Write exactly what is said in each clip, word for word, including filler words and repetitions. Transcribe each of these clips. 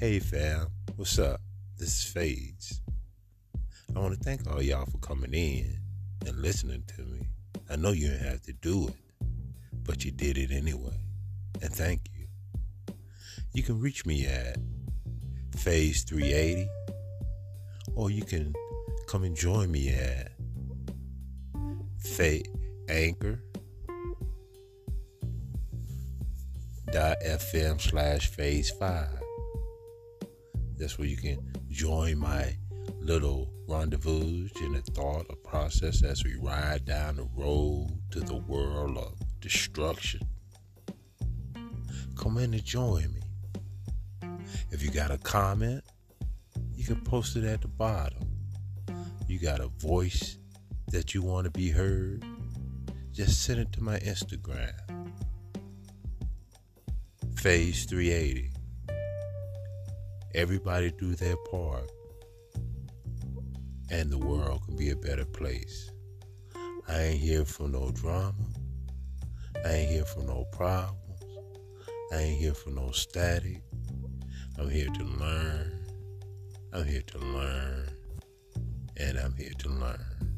Hey fam, what's up? This is Fades. I want to thank all y'all for coming in and listening to me. I know you didn't have to do it, but you did it anyway. And thank you. You can reach me at Phase three eighty, or you can come and join me at Fa- Anchor dot fm slash phase five. That's where you can join my little rendezvous in a thought or process as we ride down the road to the world of destruction. Come in and join me. If you got a comment, you can post it at the bottom. You got a voice that you want to be heard, just send it to my Instagram. Phase three eighty. Everybody do their part, and the world can be a better place. I ain't here for no drama. I ain't here for no problems. I ain't here for no static. I'm here to learn. I'm here to learn. And I'm here to learn.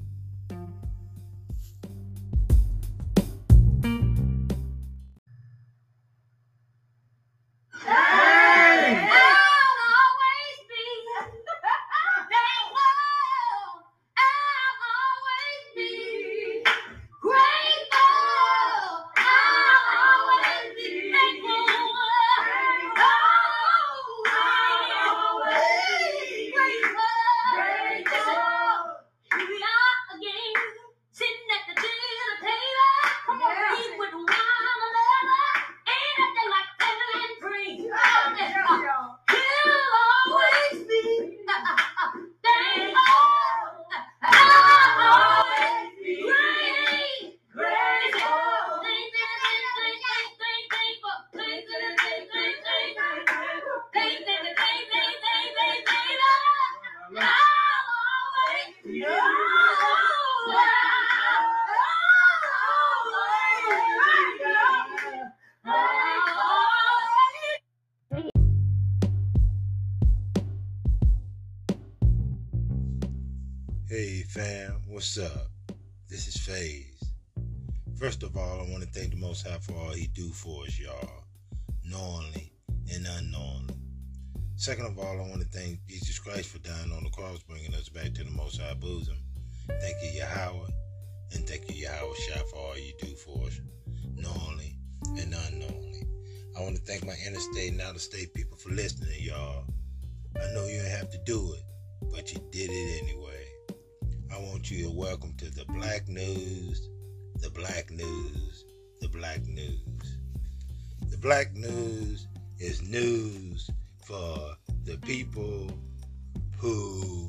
Hey fam, what's up? This is Phase. First of all, I want to thank the Most High for all he do for us, y'all, knowingly and unknowingly. Second of all, I want to thank Jesus Christ for dying on the cross, bringing us back to the Most High bosom. Thank you, Yahweh, and thank you, Yahweh Shah, for all you do for us, knowingly and unknowingly. I want to thank my interstate and out-of-state people for listening, y'all. I know you didn't have to do it, but you did it anyway. I want you to welcome to the Black News, the Black News, the Black News. The Black News is news for the people who,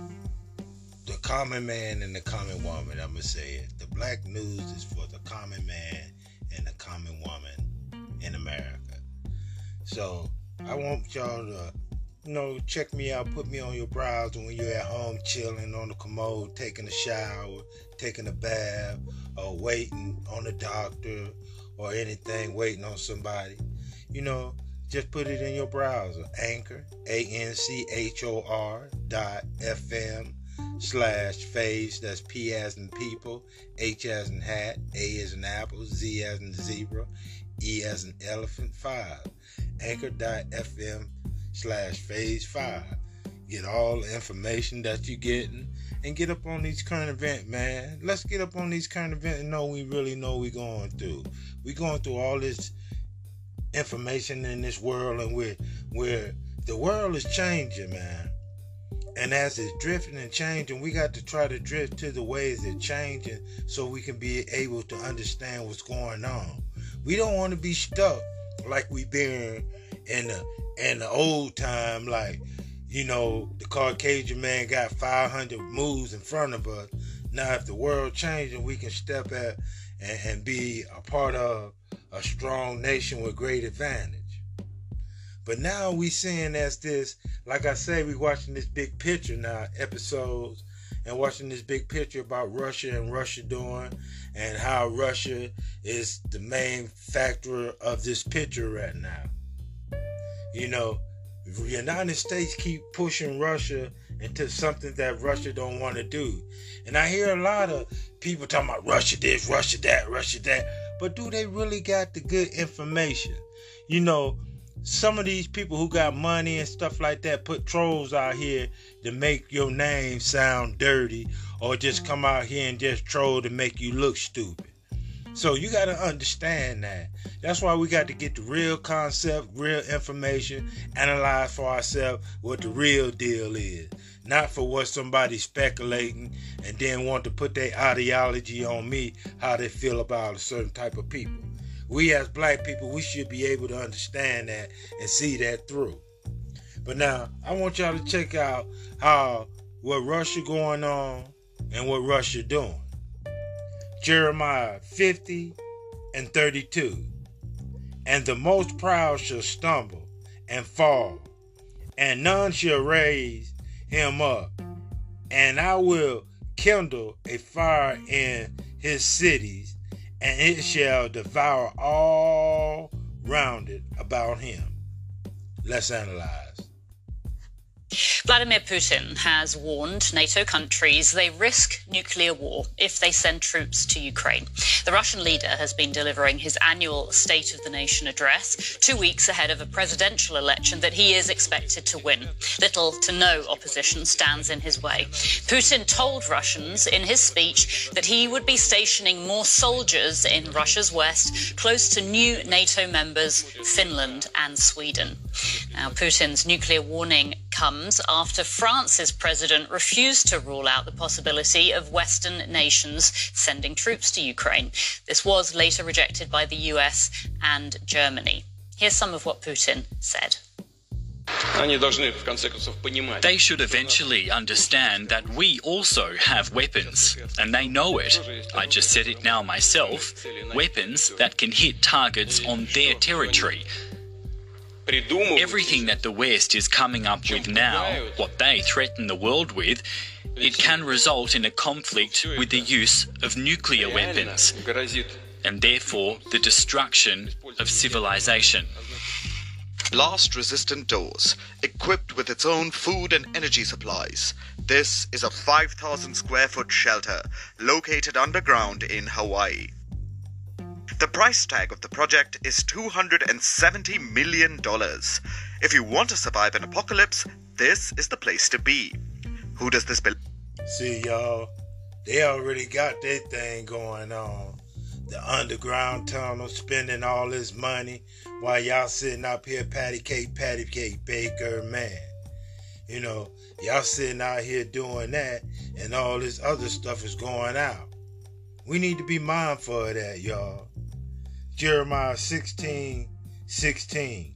the common man and the common woman, I'm going to say it. The Black News is for the common man and the common woman in America. So I want y'all to, you know, check me out, put me on your browser when you're at home chilling on the commode, taking a shower, taking a bath, or waiting on a doctor or anything, waiting on somebody. You know, just put it in your browser. Anchor, A N C H O R dot F M slash phase. That's P as in people, H as in hat, A as in apple, Z as in zebra, E as in elephant, five. Anchor dot F M slash phase five. Get all the information that you're getting and get up on these current events, man. Let's get up on these current events and know we really know we're going through. We're going through all this information in this world, and we're, we're the world is changing, man. And as it's drifting and changing, we got to try to drift to the ways it's changing so we can be able to understand what's going on. We don't want to be stuck like we've been in the in the old time, like, you know, the Caucasian man got five hundred moves in front of us. Now, if the world changing, we can step at and, and be a part of a strong nation with great advantage. But now we seeing as this, like I say, we watching this big picture now, episodes, and watching this big picture about Russia and Russia doing, and how Russia is the main factor of this picture right now. You know, The United States keep pushing Russia into something that Russia don't want to do. And I hear a lot of people talking about Russia this, Russia that, Russia that. But do they really got the good information? You know, some of these people who got money and stuff like that put trolls out here to make your name sound dirty, or just come out here and just troll to make you look stupid. So you got to understand that. That's why we got to get the real concept, real information, analyze for ourselves what the real deal is. Not for what somebody's speculating and then want to put their ideology on me, how they feel about a certain type of people. We as black people, we should be able to understand that and see that through. But now, I want y'all to check out how what Russia going on and what Russia doing. Jeremiah fifty and thirty-two. And the most proud shall stumble and fall, and none shall raise him up. And I will kindle a fire in his cities, and it shall devour all round it about him. Let's analyze. Vladimir Putin has warned NATO countries they risk nuclear war if they send troops to Ukraine. The Russian leader has been delivering his annual State of the Nation address two weeks ahead of a presidential election that he is expected to win. Little to no opposition stands in his way. Putin told Russians in his speech that he would be stationing more soldiers in Russia's west, close to new NATO members Finland and Sweden. Now, Putin's nuclear warning comes after France's president refused to rule out the possibility of Western nations sending troops to Ukraine. This was later rejected by the U S and Germany. Here's some of what Putin said. They should eventually understand that we also have weapons, and they know it. I just said it now myself. Weapons that can hit targets on their territory. Everything that the West is coming up with now, what they threaten the world with, it can result in a conflict with the use of nuclear weapons, and therefore the destruction of civilization. Blast-resistant doors, equipped with its own food and energy supplies. This is a five thousand square foot shelter located underground in Hawaii. The price tag of the project is two hundred seventy million dollars. If you want to survive an apocalypse, this is the place to be. Who does this belong? See, y'all, they already got their thing going on. The underground tunnel, spending all this money while y'all sitting up here patty cake, patty cake, baker, man. You know, y'all sitting out here doing that, and all this other stuff is going out. We need to be mindful of that, y'all. Jeremiah sixteen sixteen.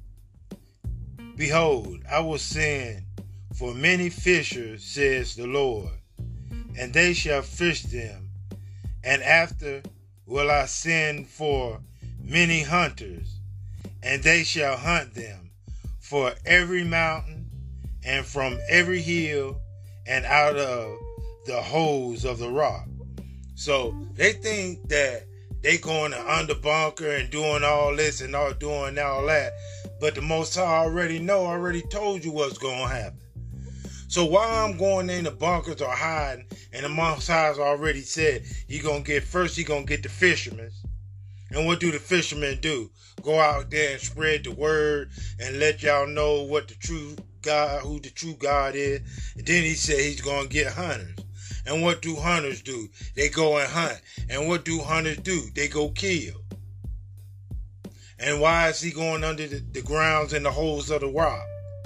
Behold, I will send for many fishers, says the Lord, and they shall fish them. And after will I send for many hunters, and they shall hunt them for every mountain and from every hill and out of the holes of the rock. So they think that they going to underbunker and doing all this and all doing all that. But the Most High already know, already told you what's going to happen. So while I'm going in the bunkers or hiding, and the Most High's already said, he going to get, first he going to get the fishermen. And what do the fishermen do? Go out there and spread the word and let y'all know what the true God, who the true God is. And then he said he's going to get hunters. And what do hunters do? They go and hunt. And what do hunters do? They go kill. And why is he going under the, the grounds and the holes of the rock?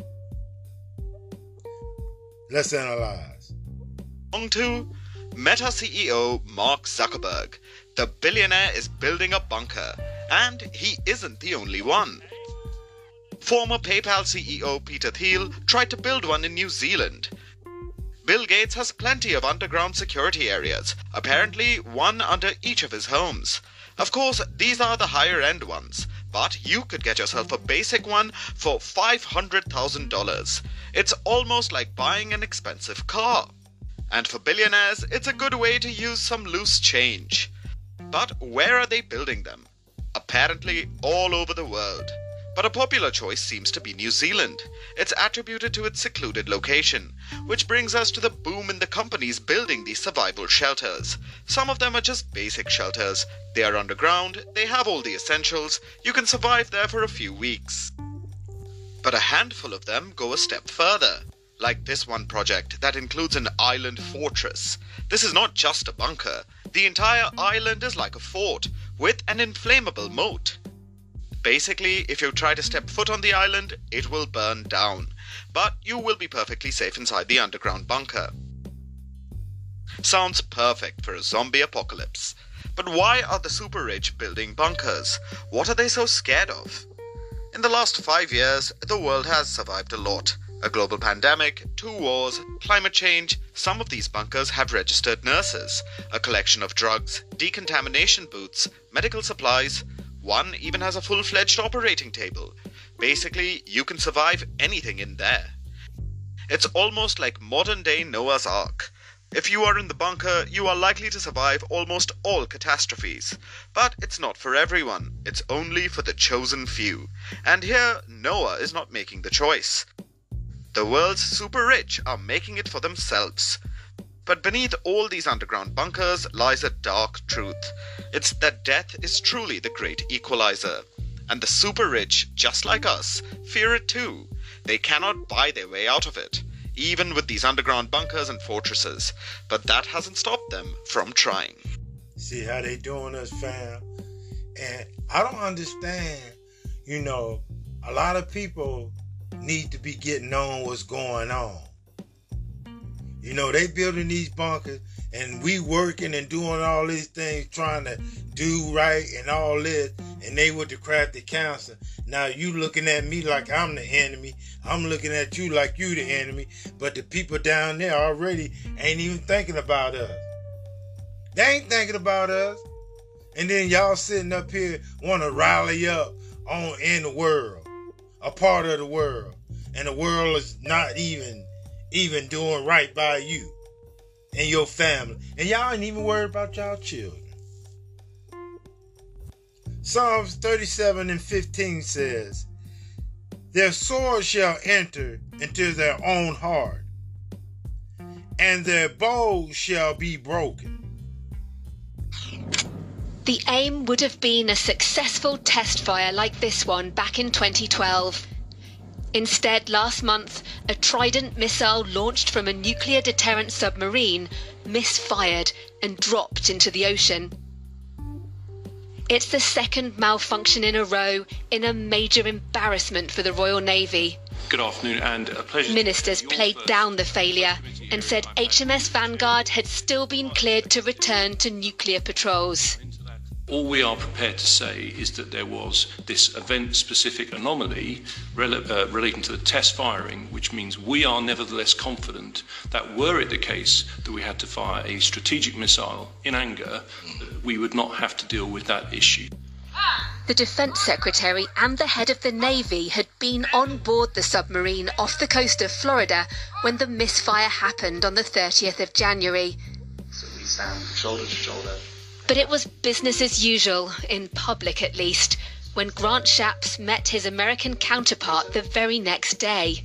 Let's analyze. On to Meta C E O Mark Zuckerberg. The billionaire is building a bunker, and he isn't the only one. Former PayPal C E O Peter Thiel tried to build one in New Zealand. Bill Gates has plenty of underground security areas, apparently one under each of his homes. Of course, these are the higher end ones, but you could get yourself a basic one for five hundred thousand dollars. It's almost like buying an expensive car. And for billionaires, it's a good way to use some loose change. But where are they building them? Apparently all over the world. but a popular choice seems to be New Zealand. It's attributed to its secluded location, which brings us to the boom in the companies building these survival shelters. Some of them are just basic shelters. They are underground, they have all the essentials, you can survive there for a few weeks. But a handful of them go a step further, like this one project that includes an island fortress. This is not just a bunker, the entire island is like a fort, with an inflammable moat. Basically, if you try to step foot on the island, it will burn down, but you will be perfectly safe inside the underground bunker. Sounds perfect for a zombie apocalypse. But why are the super rich building bunkers? What are they so scared of? In the last five years, the world has survived a lot. A global pandemic, two wars, climate change. Some of these bunkers have registered nurses, a collection of drugs, decontamination booths, medical supplies. One even has a full-fledged operating table. Basically, you can survive anything in there. It's almost like modern-day Noah's Ark. If you are in the bunker, you are likely to survive almost all catastrophes. But it's not for everyone. It's only for the chosen few. And here, Noah is not making the choice. The world's super rich are making it for themselves. But beneath all these underground bunkers lies a dark truth. It's that death is truly the great equalizer. And the super rich, just like us, fear it too. They cannot buy their way out of it, even with these underground bunkers and fortresses. But that hasn't stopped them from trying. See how they doing us, fam? And I don't understand, you know, a lot of people need to be getting on what's going on. You know, they building these bunkers and we working and doing all these things, trying to do right and all this, and they with the crafty counsel. Now you looking at me like I'm the enemy. I'm looking at you like you the enemy. But the people down there already ain't even thinking about us. They ain't thinking about us. And then y'all sitting up here want to rally up on in the world, a part of the world, and the world is not even even doing right by you and your family, and y'all ain't even worried about y'all children. Psalms thirty-seven and fifteen says, "Their sword shall enter into their own heart, and their bows shall be broken." The aim would have been a successful test fire like this one back in twenty twelve. Instead, last month, a Trident missile launched from a nuclear deterrent submarine misfired and dropped into the ocean. It's the second malfunction in a row in a major embarrassment for the Royal Navy. Good afternoon and a pleasure. Ministers played down the failure and said H M S Vanguard had still been cleared to return to nuclear patrols. All we are prepared to say is that there was this event-specific anomaly rel uh, relating to the test firing, which means we are nevertheless confident that were it the case that we had to fire a strategic missile in anger, we would not have to deal with that issue. The Defence Secretary and the head of the Navy had been on board the submarine off the coast of Florida when the misfire happened on the thirtieth of January. So we stand shoulder to shoulder. But it was business as usual, in public at least, when Grant Shapps met his American counterpart the very next day.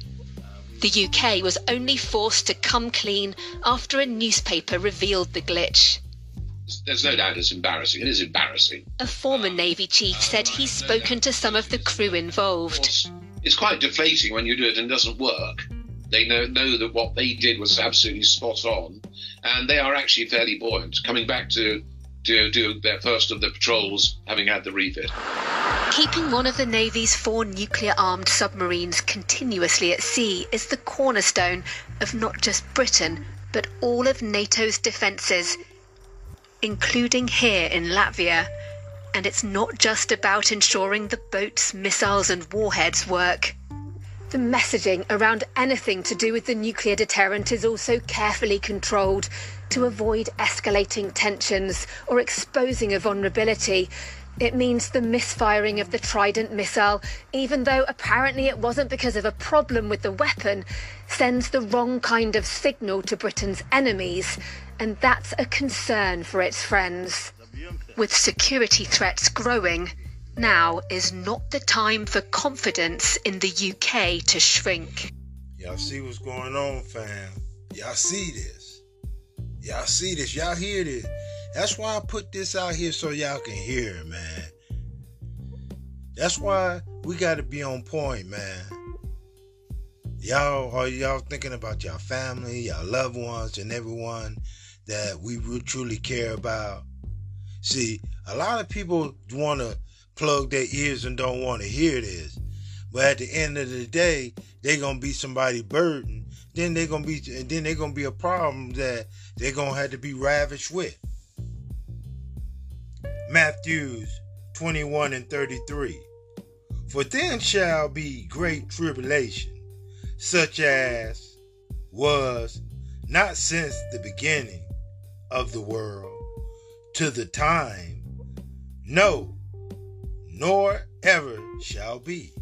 The U K was only forced to come clean after a newspaper revealed the glitch. There's no doubt it's embarrassing. It is embarrassing. A former Navy chief said he's spoken to some of the crew involved. It's quite deflating when you do it and it doesn't work. They know, know that what they did was absolutely spot on, and they are actually fairly buoyant, coming back to, to do their first of the patrols, having had the refit. Keeping one of the Navy's four nuclear-armed submarines continuously at sea is the cornerstone of not just Britain, but all of NATO's defences, including here in Latvia. And it's not just about ensuring the boats, missiles and warheads work. The messaging around anything to do with the nuclear deterrent is also carefully controlled to avoid escalating tensions or exposing a vulnerability. It means the misfiring of the Trident missile, even though apparently it wasn't because of a problem with the weapon, sends the wrong kind of signal to Britain's enemies, and that's a concern for its friends. With security threats growing, Now is not the time for confidence in the U K to shrink. Y'all see what's going on, fam? Y'all see this? Y'all see this? Y'all hear this? That's why I put this out here so y'all can hear it, man. That's why we got to be on point, man. Y'all, are y'all thinking about y'all family, y'all loved ones, and everyone that we really truly care about? See, a lot of people want to plug their ears and don't want to hear this. But at the end of the day, they're going to be somebody's burden. Then they're going to be, and then they're going to be a problem that they're going to have to be ravished with. Matthew twenty-one and thirty-three. For then shall be great tribulation, such as was not since the beginning of the world to the time, no, nor ever shall be.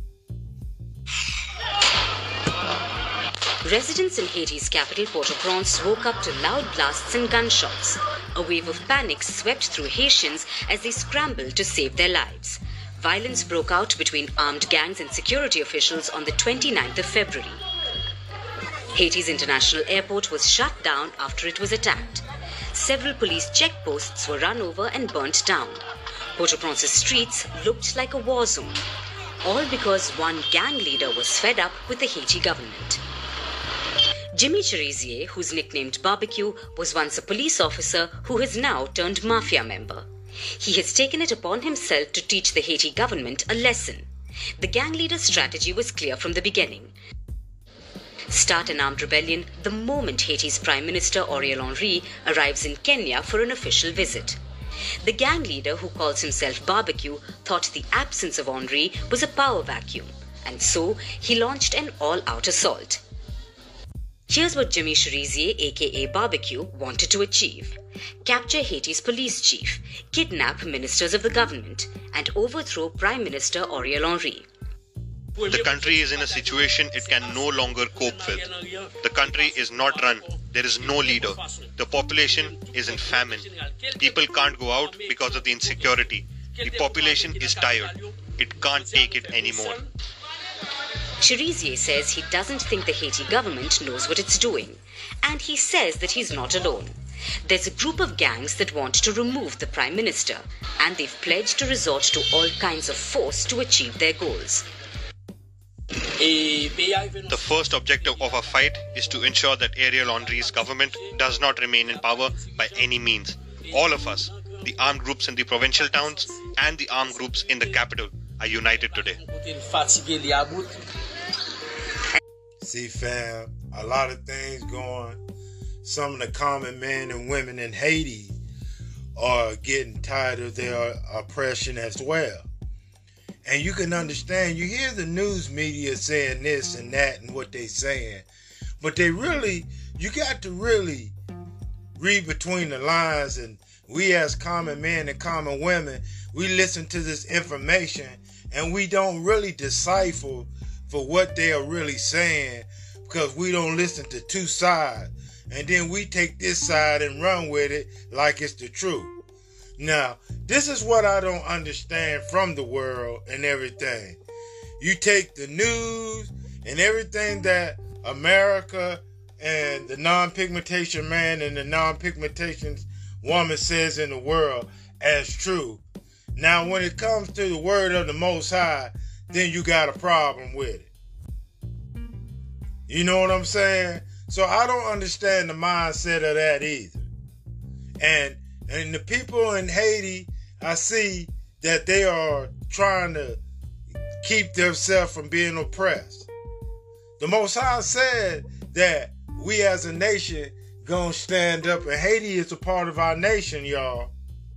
Residents in Haiti's capital, Port-au-Prince, woke up to loud blasts and gunshots. A wave of panic swept through Haitians as they scrambled to save their lives. Violence broke out between armed gangs and security officials on the twenty-ninth of February. Haiti's international airport was shut down after it was attacked. Several police checkposts were run over and burnt down. Port-au-Prince's streets looked like a war zone, all because one gang leader was fed up with the Haiti government. Jimmy Cherizier, who's nicknamed Barbecue, was once a police officer who has now turned mafia member. He has taken it upon himself to teach the Haiti government a lesson. The gang leader's strategy was clear from the beginning. Start an armed rebellion the moment Haiti's Prime Minister Ariel Henry arrives in Kenya for an official visit. The gang leader, who calls himself Barbecue, thought the absence of Henry was a power vacuum, and so he launched an all-out assault. Here's what Jimmy Cherizier, aka Barbecue, wanted to achieve: capture Haiti's police chief, kidnap ministers of the government, and overthrow Prime Minister Ariel Henry. The country is in a situation it can no longer cope with. The country is not run. There is no leader. The population is in famine. People can't go out because of the insecurity. The population is tired. It can't take it anymore. Cherizier says he doesn't think the Haiti government knows what it's doing, and he says that he's not alone. There's a group of gangs that want to remove the Prime Minister, and they've pledged to resort to all kinds of force to achieve their goals. The first objective of our fight is to ensure that Ariel Henry's government does not remain in power by any means. All of us, the armed groups in the provincial towns and the armed groups in the capital, are united today. See, fam, a lot of things going. Some of the common men and women in Haiti are getting tired of their oppression as well. And you can understand, you hear the news media saying this and that and what they saying, but they really, you got to really read between the lines. And we as common men and common women, we listen to this information and we don't really decipher for what they are really saying, because we don't listen to two sides. And then we take this side and run with it like it's the truth. Now, this is what I don't understand from the world and everything. You take the news and everything that America and the non-pigmentation man and the non-pigmentation woman says in the world as true. Now, when it comes to the word of the Most High, then you got a problem with it. You know what I'm saying? So I don't understand the mindset of that either. And and the people in Haiti, I see that they are trying to keep themselves from being oppressed. The Most High said that we as a nation gonna stand up, and Haiti is a part of our nation, y'all.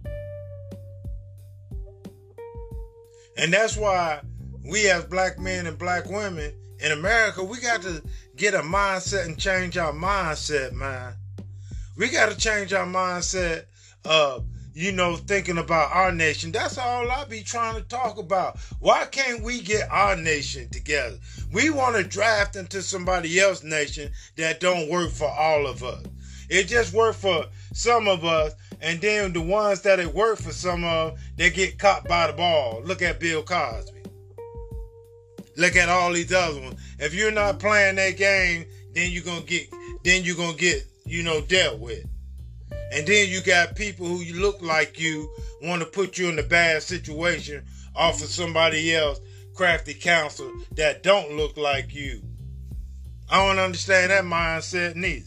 And that's why we as black men and black women in America, we got to get a mindset and change our mindset, man. We got to change our mindset of, you know, thinking about our nation. That's all I be trying to talk about. Why can't we get our nation together? We want to draft into somebody else's nation that don't work for all of us. It just worked for some of us, And then the ones that it work for some of, they get caught by the ball. Look at Bill Cosby. Look at all these other ones. If you're not playing that game, then you're gonna get, then you're gonna get, you know, dealt with. And then you got people who you look like you want to put you in a bad situation off of somebody else crafty counsel that don't look like you. I don't understand that mindset neither.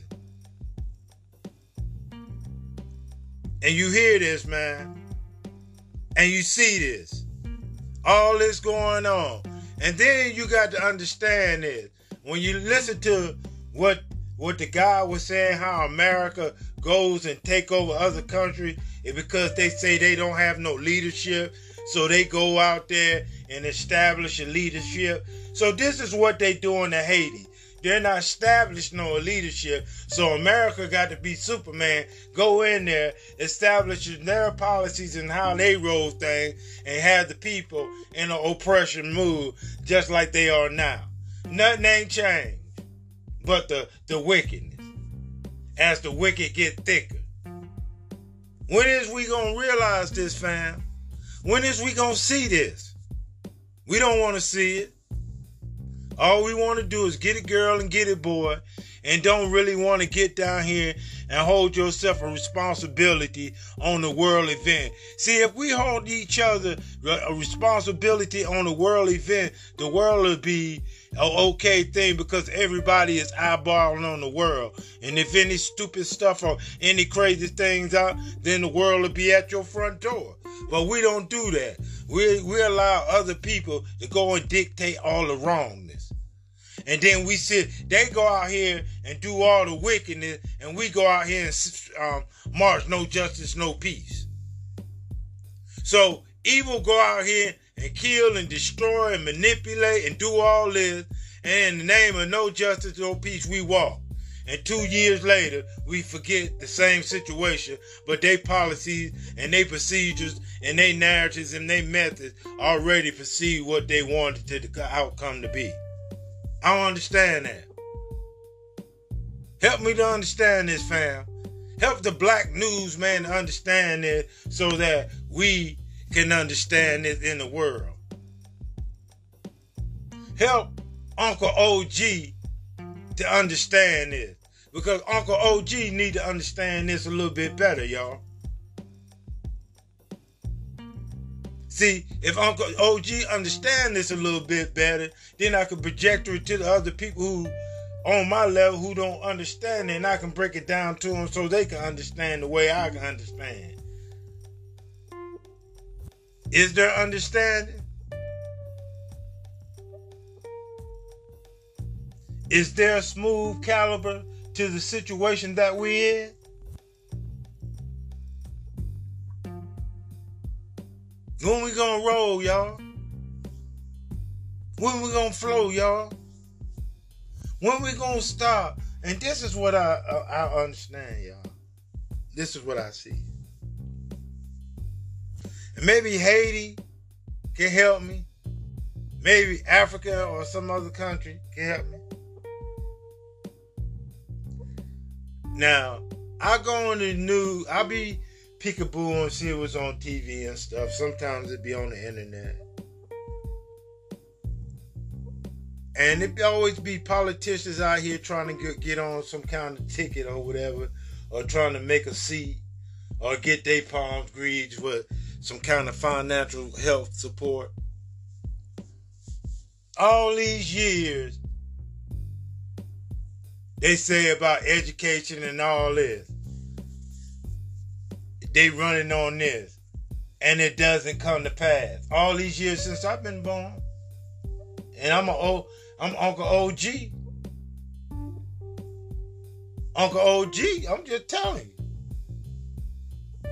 And you hear this, man. And you see this. All this going on. And then you got to understand this. When you listen to what what the guy was saying, how America goes and take over other countries, it's because they say they don't have no leadership. So they go out there and establish a leadership. So this is what they doing to Haiti. They're not establishing no leadership. So America got to be Superman, go in there, establishing their policies and how they roll things, and have the people in an oppression mood just like they are now. Nothing ain't changed but the, the wickedness. As the wicked get thicker. When is we gonna realize this, fam? When is we gonna see this? We don't want to see it. All we want to do is get it girl and get it boy, and don't really want to get down here and hold yourself a responsibility on the world event. See, if we hold each other a responsibility on the world event, the world will be an okay thing because everybody is eyeballing on the world. And if any stupid stuff or any crazy things out, then the world will be at your front door. But we don't do that. We, we allow other people to go and dictate all the wrongness. And then we sit, they go out here and do all the wickedness, and we go out here and um, march no justice, no peace. So evil go out here and kill and destroy and manipulate and do all this, and in the name of no justice, no peace, we walk. And two years later, we forget the same situation, but they policies and they procedures and they narratives and they methods already perceive what they wanted to the outcome to be. I don't understand that. Help me to understand this, fam. Help the black news man to understand this so that we can understand this in the world. Help Uncle O G to understand this. Because Uncle O G need to understand this a little bit better, y'all. See, if Uncle O G understand this a little bit better, then I can project it to the other people who on my level who don't understand it, and I can break it down to them so they can understand the way I can understand. Is there understanding? Is there a smooth caliber to the situation that we in? When we gonna roll, y'all? When we gonna flow, y'all? When we gonna stop? And this is what I, I, I understand, y'all. This is what I see. And maybe Haiti can help me. Maybe Africa or some other country can help me. Now, I go on the news, I be peekaboo and see what's on T V and stuff. Sometimes it be on the internet. And it always be politicians out here trying to get, get on some kind of ticket or whatever, or trying to make a seat, or get their palms greased with some kind of financial health support. All these years, they say about education and all this. They running on this. And it doesn't come to pass. All these years since I've been born. And I'm a old, I'm Uncle O G. Uncle O G, I'm just telling you.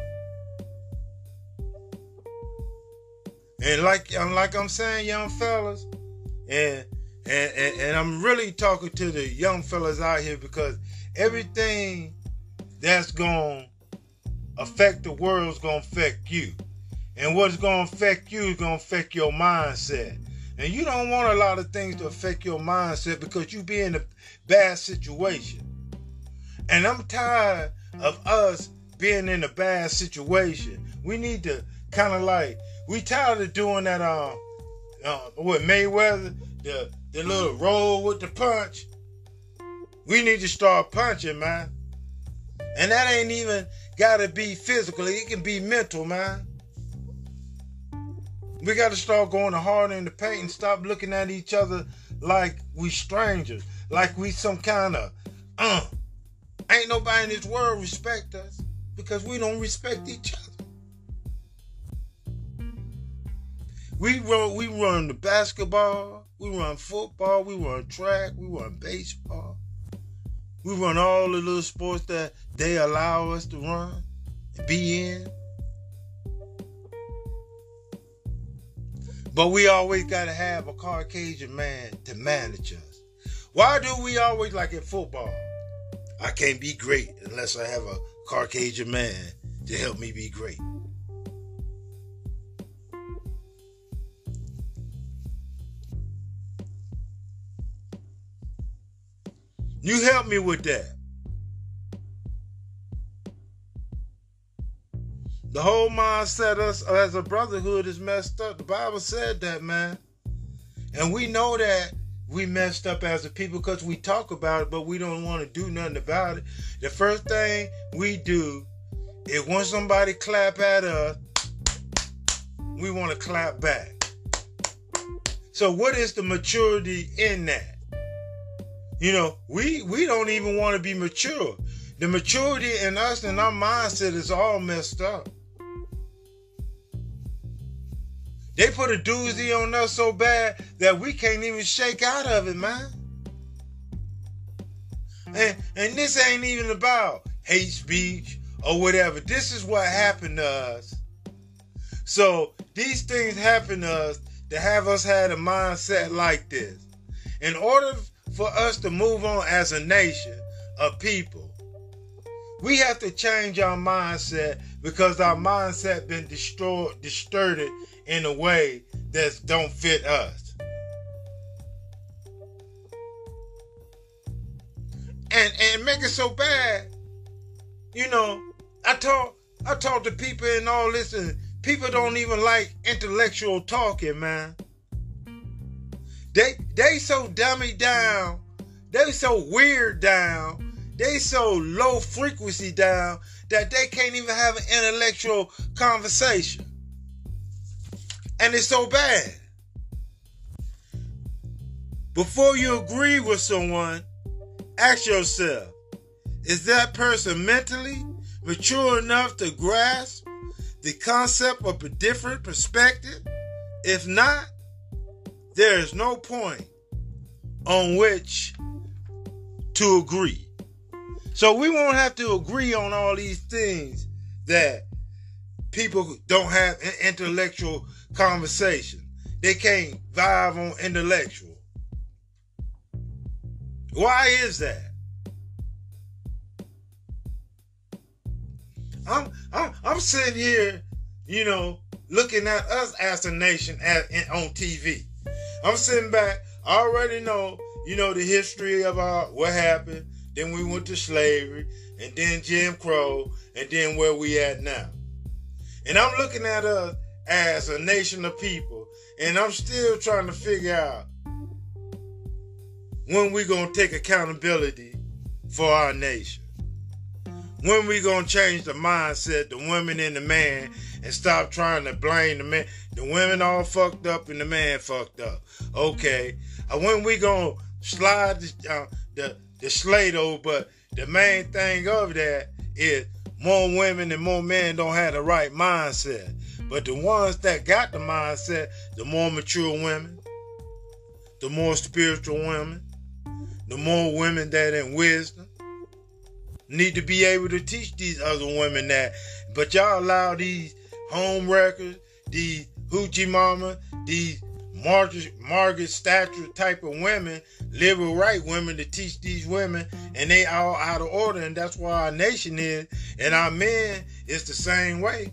And like, like I'm saying, young fellas, and And, and, and I'm really talking to the young fellas out here because everything that's going to affect the world is going to affect you. And what's going to affect you is going to affect your mindset. And you don't want a lot of things to affect your mindset because you be in a bad situation. And I'm tired of us being in a bad situation. We need to kind of like, we tired of doing that, um, uh, with Mayweather, the, the little roll with the punch. We need to start punching, man. And that ain't even got to be physical. It can be mental, man. We got to start going harder in the paint and stop looking at each other like we strangers, like we some kind of, uh, ain't nobody in this world respect us because we don't respect each other. We run, we run the basketball, we run football, we run track, we run baseball. We run all the little sports that they allow us to run, be in. But we always got to have a Caucasian man to manage us. Why do we always, like in football, I can't be great unless I have a Caucasian man to help me be great? You help me with that. The whole mindset us as a brotherhood is messed up. The Bible said that, man. And we know that we messed up as a people because we talk about it, but we don't want to do nothing about it. The first thing we do is when somebody clap at us, we want to clap back. So what is the maturity in that? You know, we, we don't even want to be mature. The maturity in us and our mindset is all messed up. They put a doozy on us so bad that we can't even shake out of it, man. And, and this ain't even about hate speech or whatever. This is what happened to us. So these things happen to us to have us have a mindset like this. In order for us to move on as a nation of people, we have to change our mindset because our mindset been destroyed, distorted in a way that don't fit us. And and make it so bad, you know, I talk I talk to people and all this, and people don't even like intellectual talking, man. They they so dummy down, they so weird down, they so low frequency down that they can't even have an intellectual conversation. And it's so bad. Before you agree with someone, ask yourself, is that person mentally mature enough to grasp the concept of a different perspective? If not, there is no point on which to agree. So we won't have to agree on all these things that people don't have intellectual conversation. They can't vibe on intellectual. Why is that? I'm I'm I'm sitting here, you know, looking at us as a nation at, on T V. I'm sitting back. I already know, you know, the history of our what happened. Then we went to slavery, and then Jim Crow, and then where we at now. And I'm looking at us as a nation of people, and I'm still trying to figure out when we gonna take accountability for our nation. When we gonna change the mindset, the women and the man, and stop trying to blame the man. The women all fucked up and the man fucked up. Okay. Uh, when we gonna slide the, uh, the, the slate over, but the main thing of that is more women and more men don't have the right mindset. But the ones that got the mindset, the more mature women, the more spiritual women, the more women that in wisdom, need to be able to teach these other women that. But y'all allow these home wreckers, these hoochie mama, these Margaret, Margaret Thatcher type of women, liberal right women, to teach these women, and they all out of order, and that's why our nation is, and our men is the same way.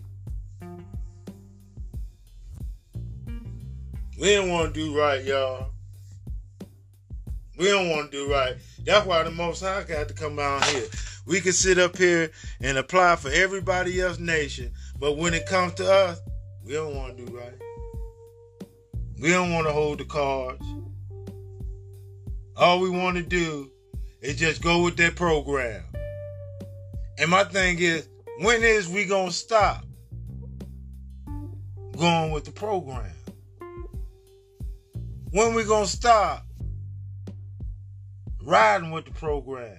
We didn't want to do right, y'all. We We don't want to do right. That's why the Most High got to come down here. We can sit up here and apply for everybody else's nation, but when it comes to us, we don't want to do right. We don't want to hold the cards. All we want to do is just go with that program. And my thing is, when is we going to stop going with the program? When we going to stop riding with the program?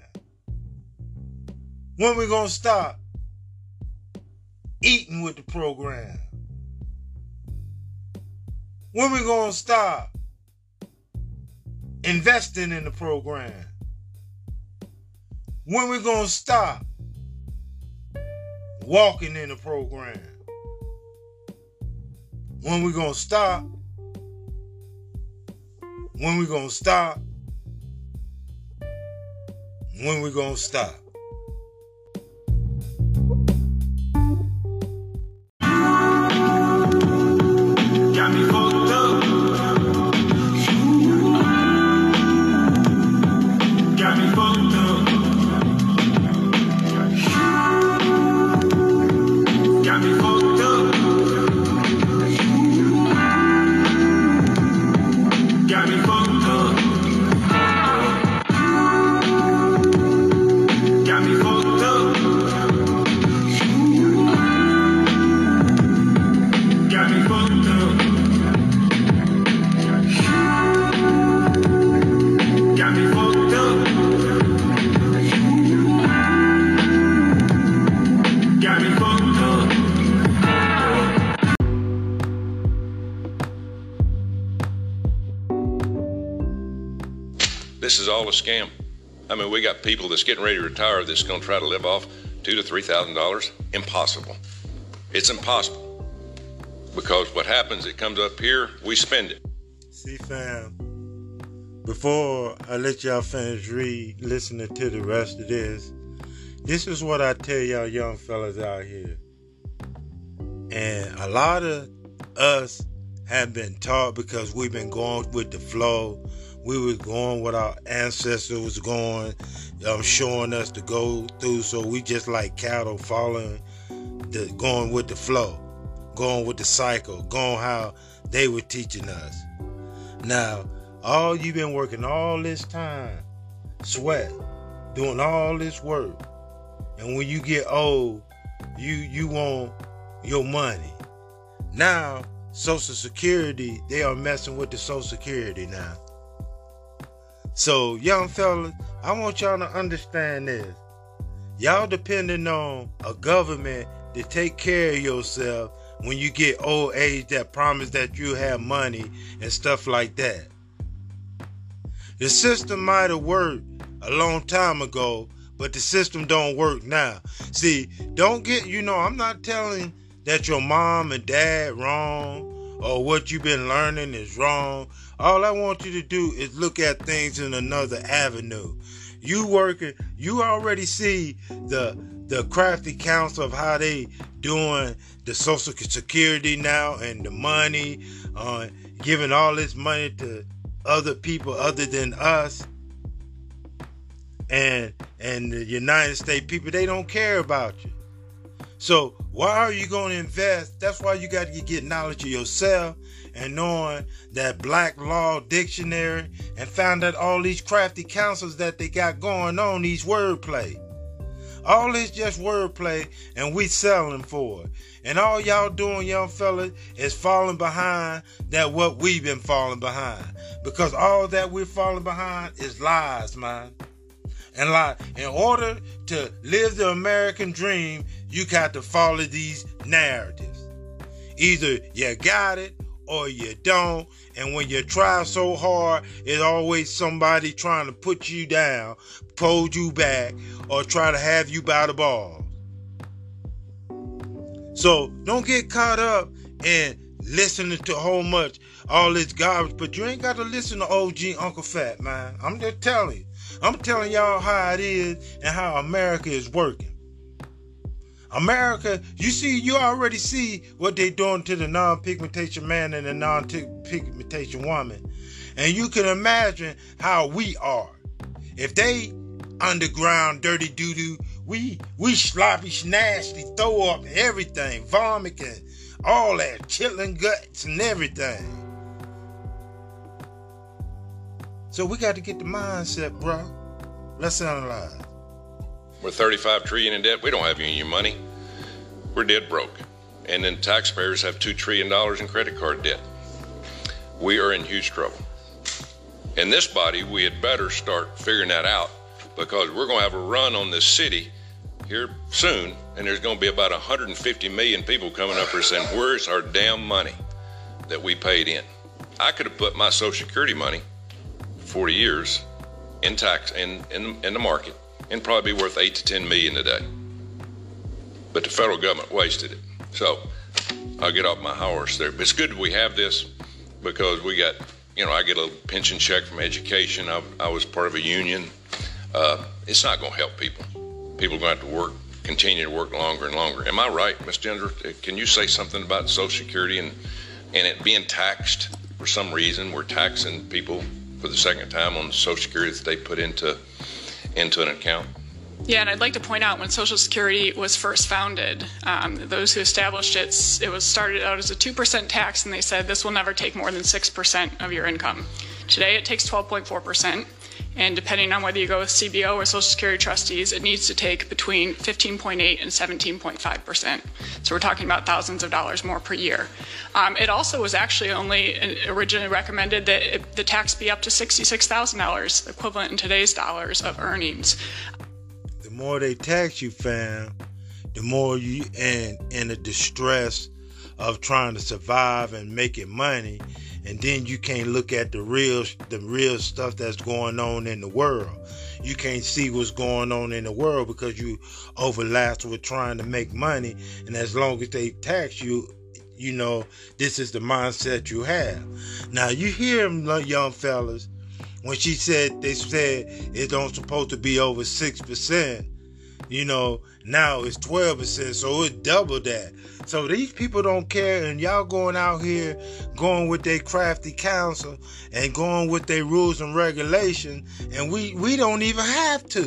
When we going to stop eating with the program? When we going to stop investing in the program? When we going to stop walking in the program? When we going to stop? When we going to stop? When we going to stop? Got me fucked up. Got me fucked up. Got me fucked up. Got me fucked up. Got me fucked up. Got me fucked up. Got me fucked up. Got me fucked up. This is all a scam. I mean, we got people that's getting ready to retire that's going to try to live off two to three thousand dollars. Impossible. It's impossible. Because what happens, it comes up here, we spend it. See, fam, before I let y'all finish read, listening to the rest of this, this is what I tell y'all young fellas out here. And a lot of us have been taught because we've been going with the flow. We were going what our ancestors was going, um, showing us to go through. So we just like cattle following, the going with the flow, going with the cycle, going how they were teaching us. Now, all you've been working all this time, sweat, doing all this work, and when you get old, you you want your money. Now, Social Security, they are messing with the Social Security now. So, young fellas, I want y'all to understand this. Y'all depending on a government to take care of yourself when you get old age that promise that you have money and stuff like that. The system might have worked a long time ago, but the system don't work now. See, don't get, you know, I'm not telling that your mom and dad wrong or what you've been learning is wrong. All I want you to do is look at things in another avenue. You working, you already see the the crafty counsel of how they doing the Social Security now and the money, uh, giving all this money to other people other than us. And and the United States people, they don't care about you. So why are you going to invest? That's why you got to get knowledge of yourself and knowing that Black Law Dictionary and found out all these crafty counsels that they got going on, these wordplay. All this just wordplay and we selling for it. And all y'all doing, young fellas, is falling behind that what we've been falling behind. Because all that we're falling behind is lies, man. And like, in order to live the American dream, you got to follow these narratives. Either you got it or you don't. And when you try so hard, it's always somebody trying to put you down, hold you back, or try to have you by the balls. So don't get caught up in listening to a whole much, all this garbage. But you ain't got to listen to O G Uncle Fat, man. I'm just telling you. I'm telling y'all how it is and how America is working. America, you see, you already see what they're doing to the non-pigmentation man and the non-pigmentation woman. And you can imagine how we are. If they underground dirty doo-doo, we we sloppy, nasty, throw up everything, vomit and all that, chilling guts and everything. So we got to get the mindset, bro. Let's analyze. We're thirty-five trillion dollars in debt. We don't have union money. We're dead broke. And then taxpayers have two trillion dollars in credit card debt. We are in huge trouble. In this body, we had better start figuring that out, because we're going to have a run on this city here soon, and there's going to be about one hundred fifty million people coming up here saying, where's our damn money that we paid in? I could have put my Social Security money for forty years in tax in, in, in the market and probably be worth eight to ten million today. But the federal government wasted it. So I'll get off my horse there. But it's good that we have this, because we got, you know, I get a little pension check from education. I, I was part of a union. Uh, it's not going to help people. People are going to have to work, continue to work longer and longer. Am I right, Miz Ginger? Can you say something about Social Security and, and it being taxed for some reason? We're taxing people for the second time on the Social Security that they put into into an account. Yeah, and I'd like to point out when Social Security was first founded, um, those who established it, it was started out as a two percent tax, and they said this will never take more than six percent of your income. Today it takes twelve point four percent, and depending on whether you go with C B O or Social Security trustees, it needs to take between fifteen point eight and seventeen point five percent. So we're talking about thousands of dollars more per year. Um, it also was actually only originally recommended that it, the tax be up to sixty-six thousand dollars, equivalent in today's dollars, of earnings. The more they tax you, fam, the more you in in the distress of trying to survive and making money, and then you can't look at the real the real stuff that's going on in the world. You can't see what's going on in the world because you overlapped with trying to make money, and as long as they tax you, you know, this is the mindset you have. Now you hear them, young fellas, when she said, they said it don't supposed to be over six percent, you know, now it's twelve percent, so it doubled that. So these people don't care, and y'all going out here, going with their crafty counsel, and going with their rules and regulations, and we, we don't even have to.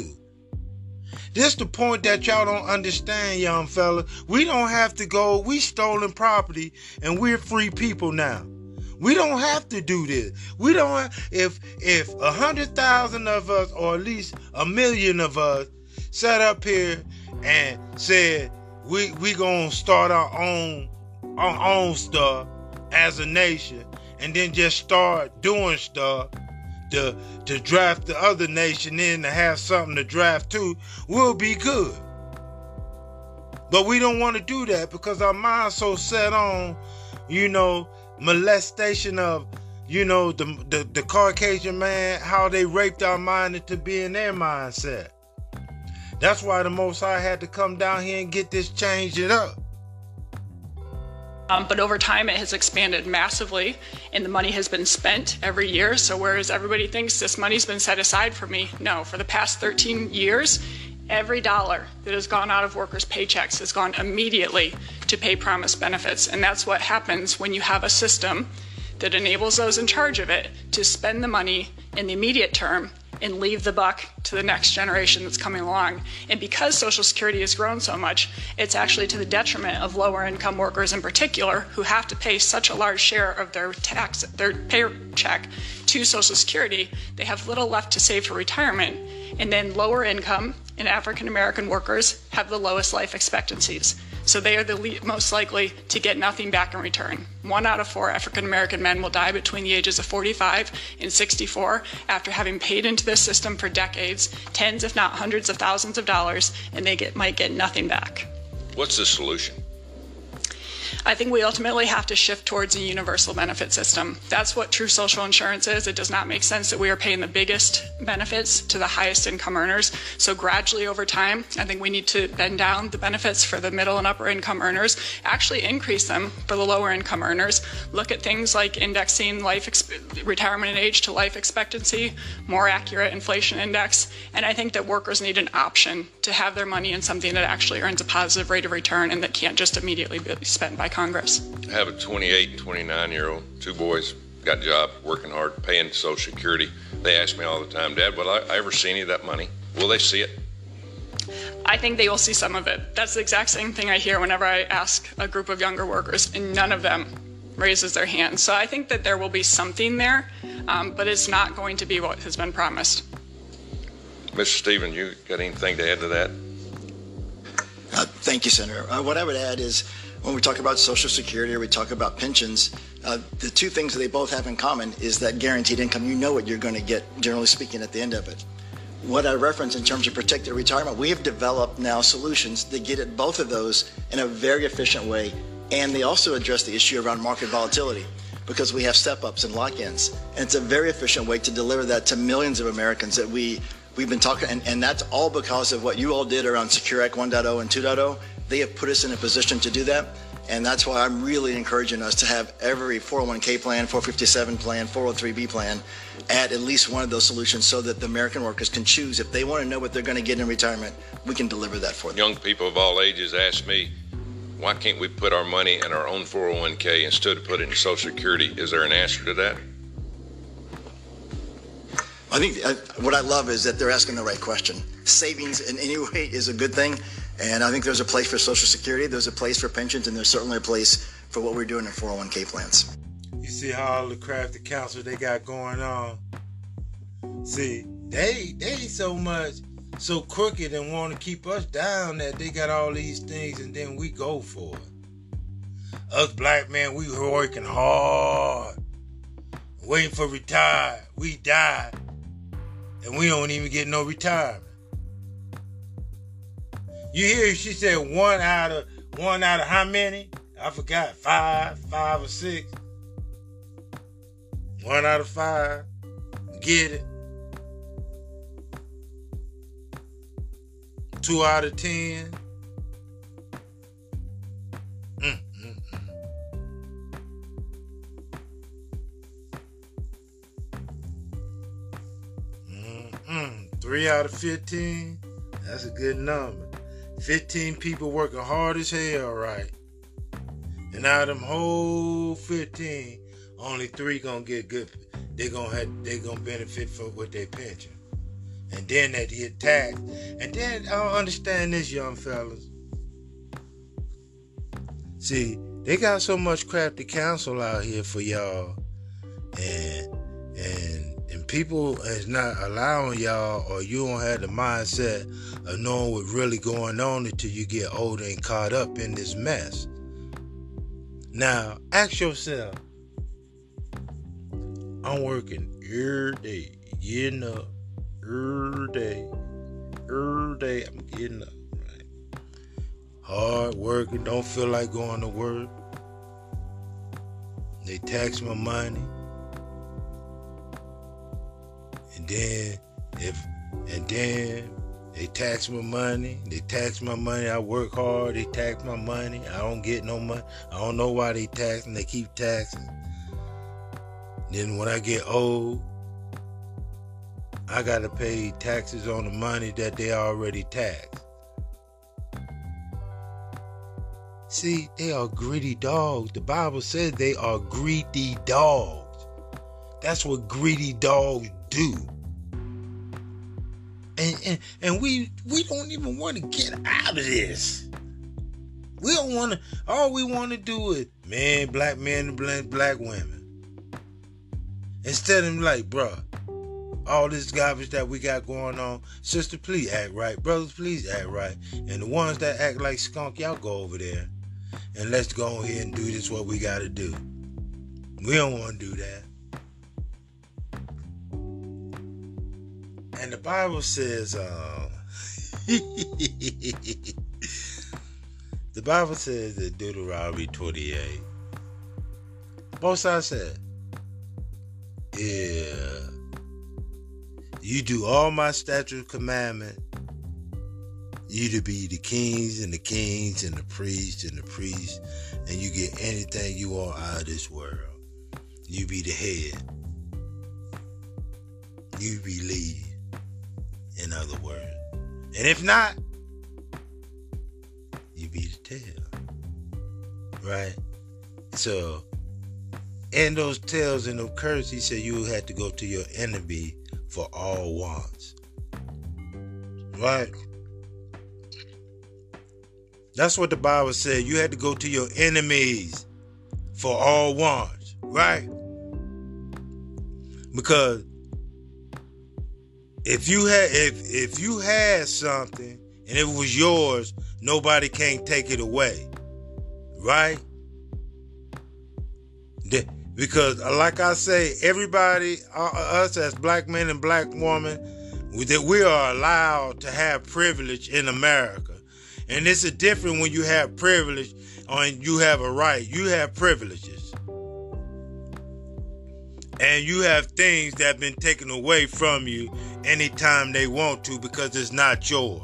This the point that y'all don't understand, young fella. We don't have to go, we stolen property, and we're free people now. We don't have to do this. We don't have, if if a hundred thousand of us, or at least a million of us, sat up here and said we we gonna start our own our own stuff as a nation, and then just start doing stuff to to draft the other nation in to have something to draft to, we'll be good. But we don't want to do that because our mind's so set on, you know, molestation of, you know, the, the the Caucasian man, how they raped our mind into being their mindset. That's why the Most High had to come down here and get this changed it up. Um, but over time it has expanded massively, and the money has been spent every year. So whereas everybody thinks this money's been set aside for me, no, for the past thirteen years, every dollar that has gone out of workers' paychecks has gone immediately to pay promised benefits. And that's what happens when you have a system that enables those in charge of it to spend the money in the immediate term and leave the buck to the next generation that's coming along. And because Social Security has grown so much, it's actually to the detriment of lower income workers in particular, who have to pay such a large share of their tax, their paycheck to Social Security. They have little left to save for retirement. And then lower income and African American workers have the lowest life expectancies. So they are the le- most likely to get nothing back in return. One out of four African American men will die between the ages of forty-five and sixty-four after having paid into this system for decades, tens if not hundreds of thousands of dollars, and they get, might get nothing back. What's the solution? I think we ultimately have to shift towards a universal benefit system. That's what true social insurance is. It does not make sense that we are paying the biggest benefits to the highest income earners. So gradually over time, I think we need to bend down the benefits for the middle and upper income earners, actually increase them for the lower income earners, look at things like indexing life exp- retirement age to life expectancy, more accurate inflation index, and I think that workers need an option to have their money in something that actually earns a positive rate of return and that can't just immediately be spent by Congress. I have a twenty-eight and twenty-nine year old, two boys, got a job, working hard, paying Social Security. They ask me all the time, Dad, will I ever see any of that money? Will they see it? I think they will see some of it. That's the exact same thing I hear whenever I ask a group of younger workers, and none of them raises their hand. So I think that there will be something there, um, but it's not going to be what has been promised. Mister Stevens, you got anything to add to that? Uh, thank you, Senator. Uh, what I would add is when we talk about Social Security or we talk about pensions, uh, the two things that they both have in common is that guaranteed income. You know what you're going to get, generally speaking, at the end of it. What I reference in terms of protected retirement, we have developed now solutions that get at both of those in a very efficient way, and they also address the issue around market volatility because we have step-ups and lock-ins. And it's a very efficient way to deliver that to millions of Americans that we We've been talking, and, and that's all because of what you all did around Secure Act one point oh and two point oh. They have put us in a position to do that, and that's why I'm really encouraging us to have every four oh one k plan, four fifty-seven plan, four oh three b plan add at least one of those solutions so that the American workers can choose. If they want to know what they're going to get in retirement, we can deliver that for them. Young people of all ages ask me, why can't we put our money in our own four oh one k instead of putting it in Social Security? Is there an answer to that? I think uh, what I love is that they're asking the right question. Savings in any way is a good thing, and I think there's a place for Social Security, there's a place for pensions, and there's certainly a place for what we're doing in four oh one k plans. You see how all the crafty counsel they got going on? See, they they so much so crooked and want to keep us down that they got all these things and then we go for it. Us black men, we working hard, waiting for retire. We die. And we don't even get no retirement. You hear she said one out of one out of how many? I forgot. Five, five or six. One out of five. Get it. Two out of ten. Mm, mm, mm. Mm, three out of fifteen, that's a good number. fifteen people working hard as hell, right? And out of them whole fifteen, only three gonna get good. They gonna have, they gonna benefit from with their pension, and then they get taxed. And then I don't understand this, young fellas. See, they got so much crafty counsel out here for y'all, and and. And people is not allowing y'all, or you don't have the mindset of knowing what's really going on until you get older and caught up in this mess. Now, ask yourself, I'm working every day, getting up, every day, every day I'm getting up, right? Hard working, don't feel like going to work. They tax my money. And then, if, and then they tax my money. They tax my money. I work hard. They tax my money. I don't get no money. I don't know why they taxing. They keep taxing. Then when I get old, I gotta pay taxes on the money that they already taxed. See, they are greedy dogs. The Bible says they are greedy dogs. That's what greedy dogs do. And, and and we we don't even want to get out of this. We don't want to. All we want to do is men, black men, and black, black women. Instead of like, bruh, all this garbage that we got going on, sister, please act right. Brothers, please act right. And the ones that act like skunk, y'all go over there. And let's go ahead and do this what we got to do. We don't want to do that. And the Bible says, uh, The Bible says in Deuteronomy twenty-eight, both sides said, yeah, you do all my statute commandment, you to be the kings and the kings and the priests and the priests, and you get anything you want out of this world. You be the head. You be lead, in other words. And if not, you be the tail. Right? So, in those tails and those curses, he said you had to go to your enemy for all wants. Right? That's what the Bible said. You had to go to your enemies for all wants. Right? Because if you had if if you had something and it was yours, nobody can take it away. Right? The, because like I say, everybody, uh, us as black men and black women, that we are allowed to have privilege in America. And it's a different when you have privilege and you have a right. You have privileges. And you have things that have been taken away from you anytime they want to because it's not yours.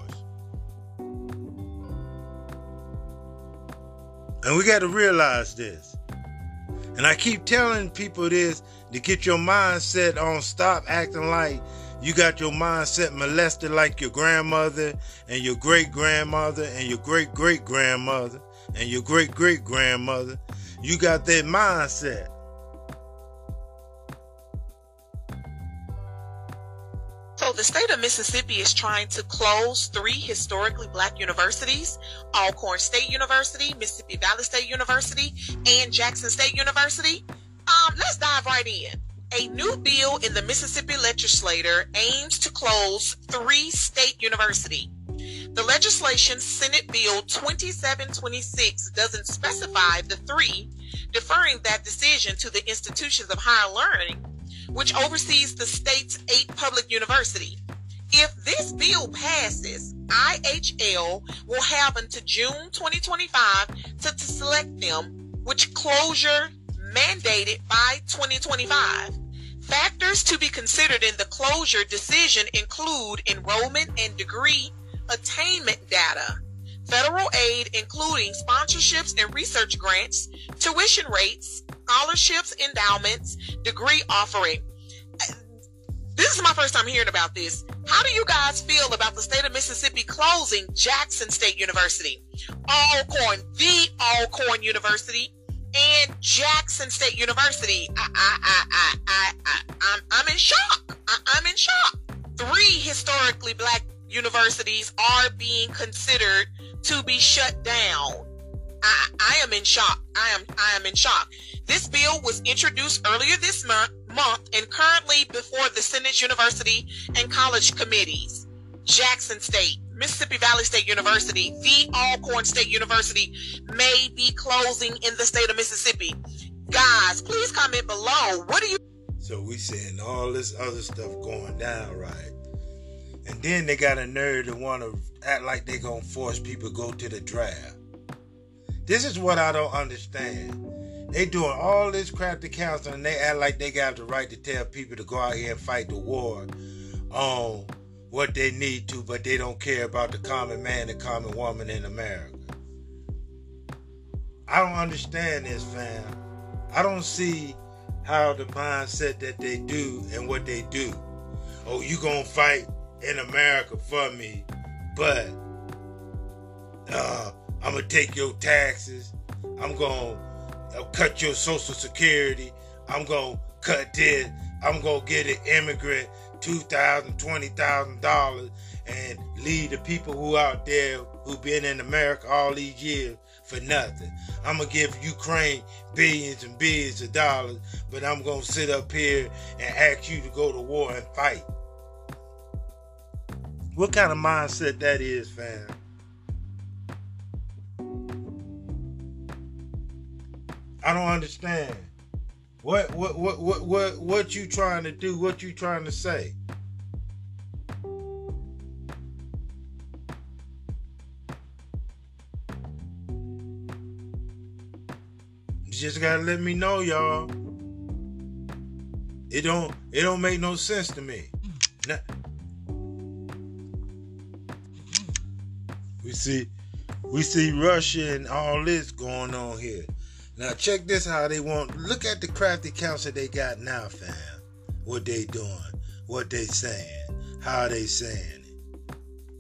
And we got to realize this. And I keep telling people this to get your mindset on stop acting like you got your mindset molested like your grandmother and your great-grandmother and your great-great-grandmother and your great-great-grandmother. You got that mindset. So the state of Mississippi is trying to close three historically black universities, Alcorn State University, Mississippi Valley State University, and Jackson State University. Um, let's dive right in. A new bill in the Mississippi legislature aims to close three state universities. The legislation, Senate Bill twenty-seven twenty-six, doesn't specify the three, deferring that decision to the Institutions of Higher Learning, which oversees the state's eight public universities. If this bill passes, I H L will have until June twenty twenty-five to, to select them, which closure mandated by twenty twenty-five. Factors to be considered in the closure decision include enrollment and degree attainment data, federal aid including sponsorships and research grants, tuition rates, scholarships, endowments, degree offering. This is my first time hearing about this. How do you guys feel about the state of Mississippi closing Jackson State University, Alcorn, the Alcorn University, and Jackson State University? I, I, I, I, I, I, I'm, I'm in shock. I, I'm in shock. Three historically black universities are being considered to be shut down. I, I am in shock. I am, I am in shock. This bill was introduced earlier this month, month and currently before the Senate University and College Committees. Jackson State, Mississippi Valley State University, the Alcorn State University may be closing in the state of Mississippi. Guys, please comment below. What do you... So we seeing all this other stuff going down, right? And then they got a nerve to want to act like they gonna force people to go to the draft. This is what I don't understand. They doing all this crap to council and they act like they got the right to tell people to go out here and fight the war on what they need to, but they don't care about the common man, the common woman in America. I don't understand this, fam. I don't see how the mindset that they do and what they do. Oh, you gonna fight in America for me, but uh, I'm gonna take your taxes. I'm gonna uh, cut your Social Security. I'm gonna cut this. I'm gonna get an immigrant two thousand dollars, twenty thousand dollars and leave the people who out there who been in America all these years for nothing. I'm gonna give Ukraine billions and billions of dollars, but I'm gonna sit up here and ask you to go to war and fight. What kind of mindset that is, fam? I don't understand. What what what what what what you trying to do? What you trying to say? just gotta let me know, y'all. It don't it don't make no sense to me. Now, we see we see Russia and all this going on here. Now check this how they want. Look at the crafty council they got now, fam. What they doing, what they saying, how they saying it.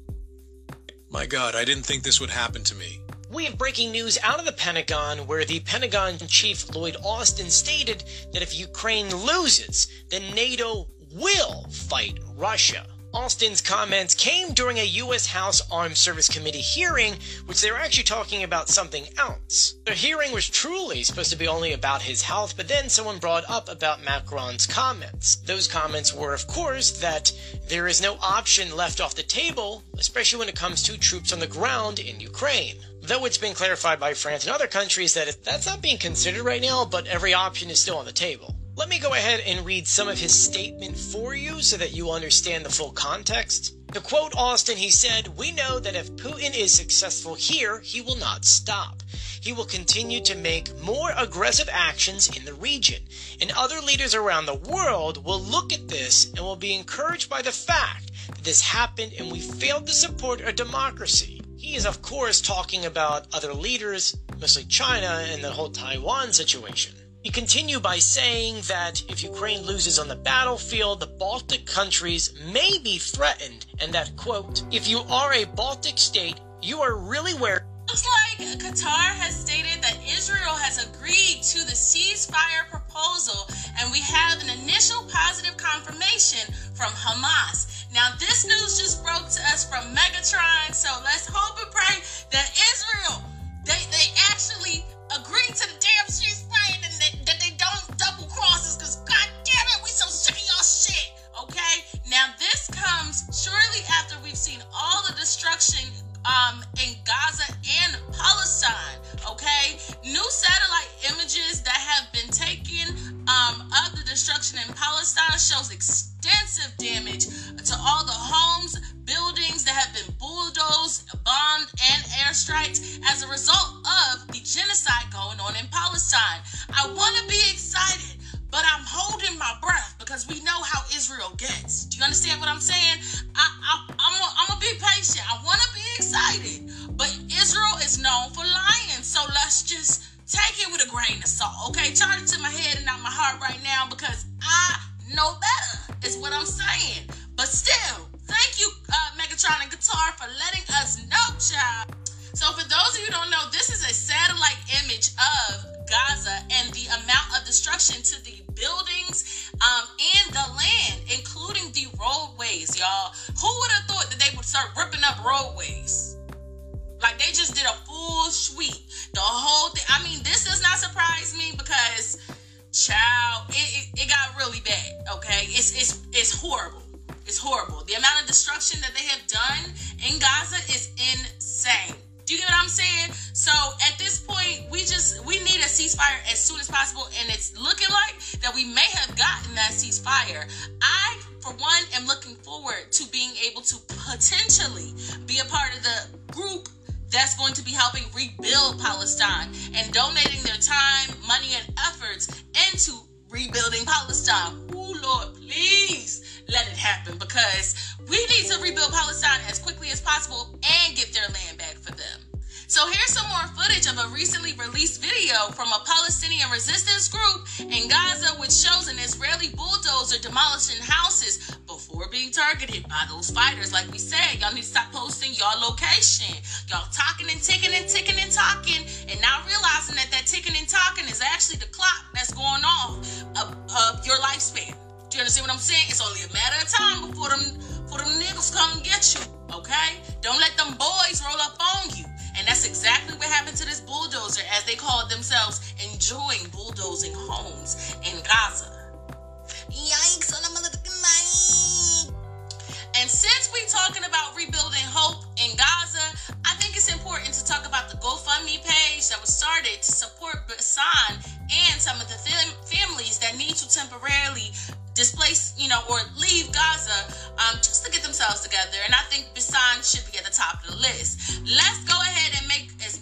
My God, I didn't think this would happen to me. We have breaking news out of the Pentagon, where the Pentagon Chief Lloyd Austin stated that if Ukraine loses, then NATO will fight Russia. Austin's comments came during a U S House Armed Service Committee hearing, which they were actually talking about something else. The hearing was truly supposed to be only about his health, but then someone brought up about Macron's comments. Those comments were, of course, that there is no option left off the table, especially when it comes to troops on the ground in Ukraine. Though it's been clarified by France and other countries that that's not being considered right now, but every option is still on the table. Let me go ahead and read some of his statement for you so that you understand the full context. To quote Austin, he said, "We know that if Putin is successful here, he will not stop. He will continue to make more aggressive actions in the region, and other leaders around the world will look at this and will be encouraged by the fact that this happened and we failed to support a democracy." He is, of course, talking about other leaders, mostly China and the whole Taiwan situation. He continued by saying that if Ukraine loses on the battlefield, the Baltic countries may be threatened, and that, quote, "If you are a Baltic state, you are really where..." Looks like Qatar has stated that Israel has agreed to the ceasefire proposal, and we have an initial positive confirmation from Hamas. Now, this news just broke to us from Megatron, so let's hope and pray that Israel, they, they actually agree to the damn ceasefire and that, that they don't double cross us, because god damn it, we so sick of y'all shit, okay? Now, this comes shortly after we've seen all the destruction um, in Gaza and Palestine, okay? New satellite images that have been taken um, of the destruction in Palestine shows extensive damage to all the homes, buildings that have been bulldozed, bombed, and airstrikes as a result of the genocide going on in Palestine. I want to be excited, but I'm holding my breath because we know how Israel gets. Do you understand what I'm saying? I, I, I'm going to be patient. I want to be excited, but Israel is known for lying, so let's just take it with a grain of salt, okay? Charge it to my head and not my heart right now, because I know better, is what I'm saying. But still, thank you, uh, Megatron and Qatar, for letting us know, child. So for those of you who don't know, this is a satellite image of Gaza and the amount of destruction to the buildings um, and the land, including the roadways, y'all. Who would have thought that they would start ripping up roadways? Like, they just did a full sweep. The whole thing. I mean, this does not surprise me because, child, it, it, it got really bad, okay? It's, it's, it's horrible. It's horrible. The amount of destruction that they have done in Gaza is insane. Do you get what I'm saying? So at this point, we just, we need a ceasefire as soon as possible, and it's looking like that we may have gotten that ceasefire. I, for one, am looking forward to being able to potentially be a part of the group that's going to be helping rebuild Palestine and donating their time, money, and efforts into rebuilding Palestine. Oh, Lord, please let it happen, because we need to rebuild Palestine as quickly as possible and get their land back for them. So here's some more footage of a recently released video from a Palestinian resistance group in Gaza, which shows an Israeli bulldozer demolishing houses before being targeted by those fighters. Like we said, y'all need to stop posting y'all location. Y'all talking and ticking and ticking and talking, and not realizing that that ticking and talking is actually the clock that's going off of, of your lifespan. Do you understand what I'm saying? It's only a matter of time before them, before them niggas come and get you, okay? Don't let them boys roll up on you. And that's exactly what happened to this bulldozer, as they called themselves enjoying bulldozing homes in Gaza. Yikes on a motherfucking mic. And since we're talking about rebuilding hope in Gaza, I think it's important to talk about the GoFundMe page that was started to support Bassan and some of the fam- families that need to temporarily displace, you know, or leave Gaza um, just to get themselves together. And I think Bassan should be at the top of the list. Let's go ahead and make as much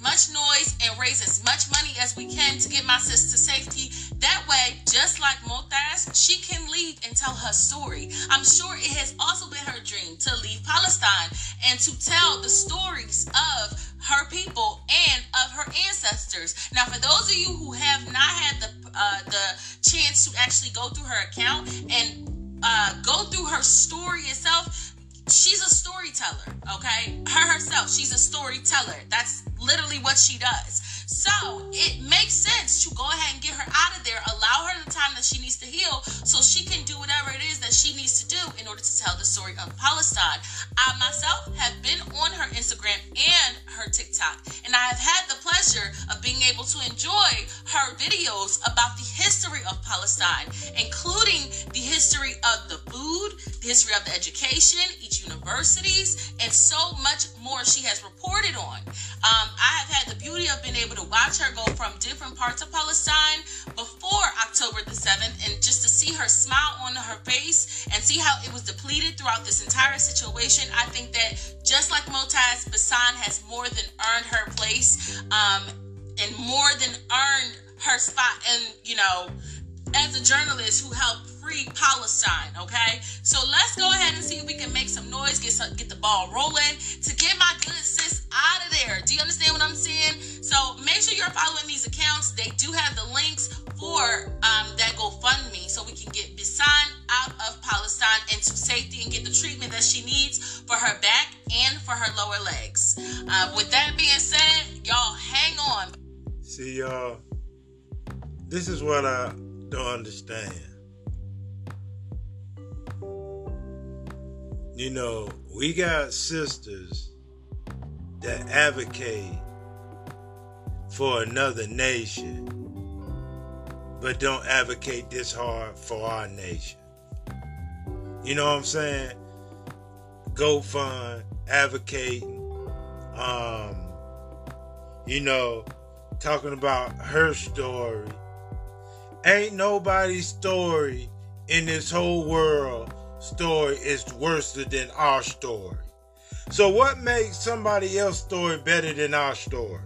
much noise and raise as much money as we can to get my sis to safety. That way, just like Motaz, she can leave and tell her story. I'm sure it has also been her dream to leave Palestine and to tell the stories of her people and of her ancestors. Now, for those of you who have not had the uh, the chance to actually go through her account and uh, go through her story itself, she's a storyteller, okay? Her herself, she's a storyteller. That's literally what she does. So it makes sense to go ahead and get her out of there, allow her the time that she needs to heal so she can do whatever it is that she needs to do in order to tell the story of Palestine. I myself have been on her Instagram and her TikTok, and I have had the pleasure of being able to enjoy her videos about the history of Palestine, including the history of the food, the history of the education, each universities, and so much more she has reported on. Um, I have had the beauty of being able to watch her go from different parts of Palestine before October the seventh, and just to see her smile on her face and see how it was depleted throughout this entire situation. I think that just like Motaz, Bassan has more than earned her place um, and more than earned her spot, and you know, as a journalist who helped free Palestine, okay? So let's go ahead and see if we can make some noise, get some, get the ball rolling to get my good sis out of there. Do you understand what I'm saying? So make sure you're following these accounts. They do have the links for um, that GoFundMe so we can get Bassan out of Palestine into safety and get the treatment that she needs for her back and for her lower legs. Uh, with that being said, y'all hang on. See, y'all, this is what I don't understand. You know, we got sisters that advocate for another nation, but don't advocate this hard for our nation. You know what I'm saying? GoFund, advocating, um, you know, talking about her story. Ain't nobody's story in this whole world story is worse than our story. So what makes somebody else's story better than our story?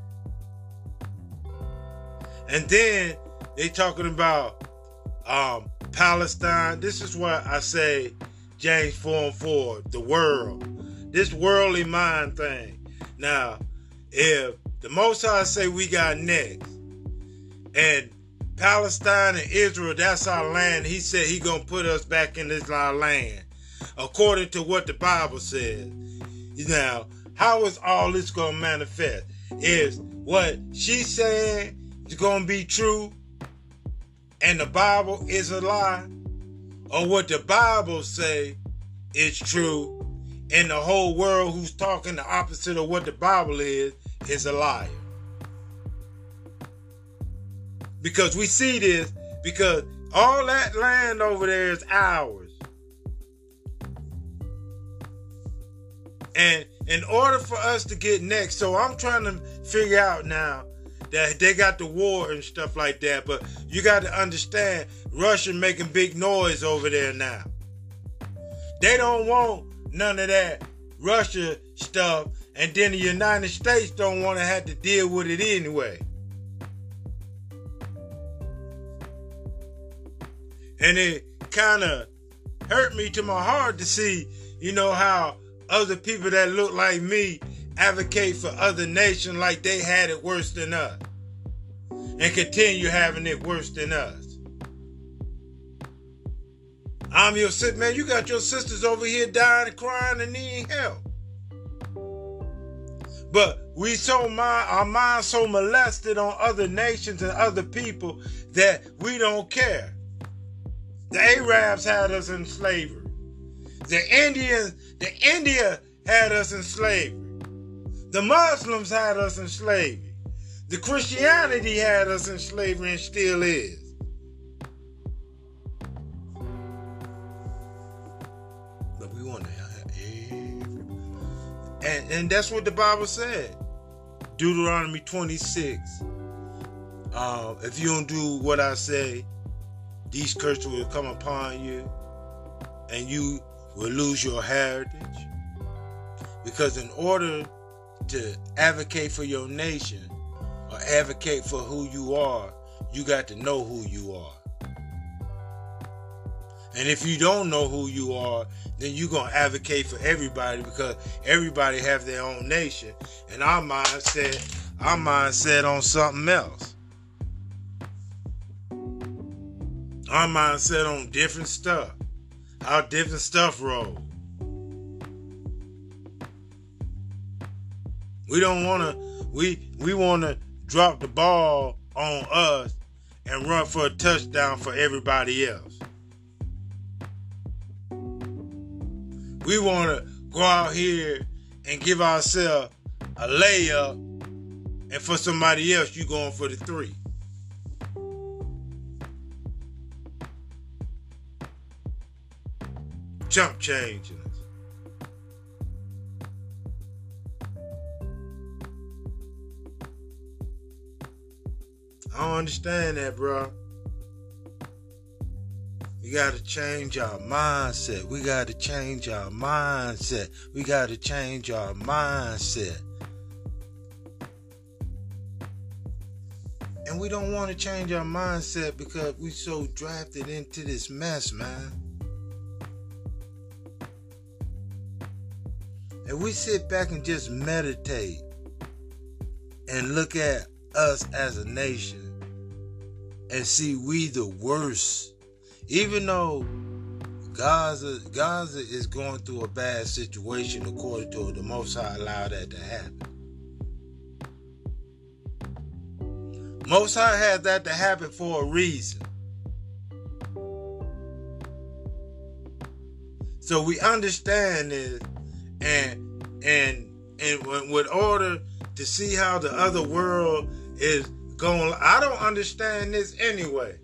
And then they talking about um, Palestine. This is what I say, James four and four, the world. This worldly mind thing. Now, if the Most High say we got next, and Palestine and Israel, that's our land. He said he gonna put us back in this our land, according to what the Bible says. Now, how is all this gonna manifest? Is what she's saying is gonna be true, and the Bible is a lie, or what the Bible say is true, and the whole world who's talking the opposite of what the Bible is is a liar? Because we see this, because all that land over there is ours. And in order for us to get next, so I'm trying to figure out now that they got the war and stuff like that, but you got to understand, Russia making big noise over there now. They don't want none of that Russia stuff, and then the United States don't want to have to deal with it anyway. And it kind of hurt me to my heart to see, you know, how other people that look like me advocate for other nations like they had it worse than us and continue having it worse than us. I'm your sister, man. You got your sisters over here dying and crying and needing help. But we so mind, our minds so molested on other nations and other people that we don't care. The Arabs had us in slavery. The Indians, the India had us in slavery. The Muslims had us in slavery. The Christianity had us in slavery and still is. But we want to have everybody. And, and that's what the Bible said. Deuteronomy twenty-six. Uh, if you don't do what I say, these curses will come upon you, and you will lose your heritage. Because in order to advocate for your nation or advocate for who you are, you got to know who you are. And if you don't know who you are, then you're going to advocate for everybody, because everybody have their own nation. And our mindset, our mindset on something else. Our mindset on different stuff. How different stuff roll. We don't want to, we, we want to drop the ball on us and run for a touchdown for everybody else. We want to go out here and give ourselves a layup, and for somebody else, you going for the three. Jump changing us. I don't understand that, bro. We got to change our mindset. We got to change our mindset. We got to change our mindset. And we don't want to change our mindset because we so drafted into this mess, man. If we sit back and just meditate and look at us as a nation and see we the worst. Even though Gaza, Gaza is going through a bad situation, according to the Most High allowed that to happen. Most High had that to happen for a reason. So we understand this, and and and with order to see how the other world is going. I don't understand this anyway.